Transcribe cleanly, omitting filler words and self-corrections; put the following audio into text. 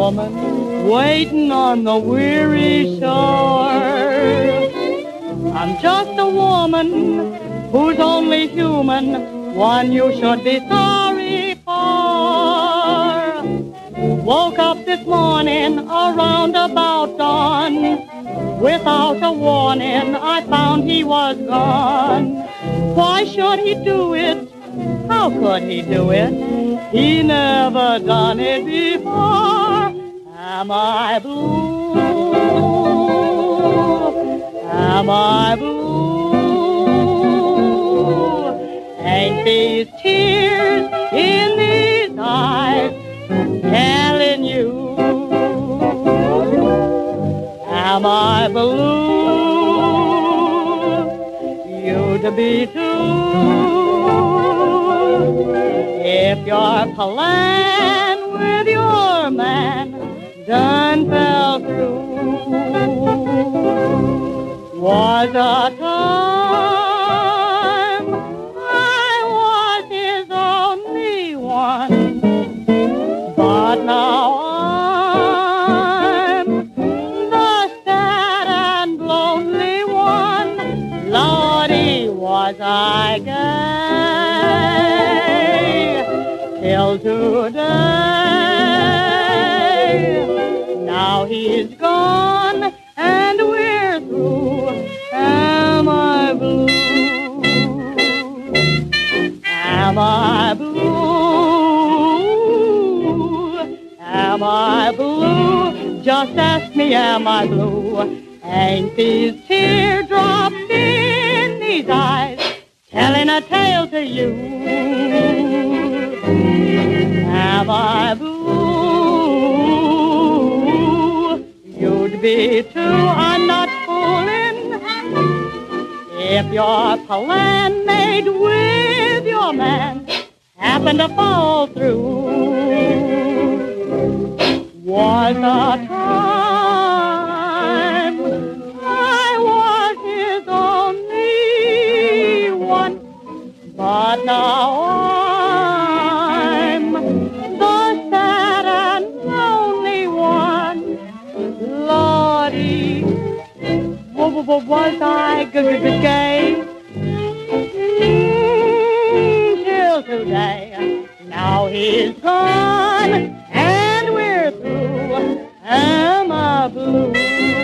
woman waiting on the weary shore. I'm just a woman who's only human, one you should be sorry for. Woke up this morning around about dawn. Without a warning, I found he was gone. Why should he do it? How could he do it? He never done it before. Am I blue? Am I blue? Ain't these tears in these eyes telling you? Am I blue? You'd be too. If your plan with your man done fell through, was a time I was his only one, but now I'm the sad and lonely one. Lordy, was I gay till today. Now he's gone and we're through. Am I blue? Am I blue? Am I blue? Just ask me, am I blue? Ain't these teardrops in these eyes telling a tale to you? Am I blue? You'd be too. I'm not fooling. If your plan made with your man happened to fall through, was a time I was his only one, but now I'm the sad and lonely one. Lordy, was I gay till today? Now he's gone.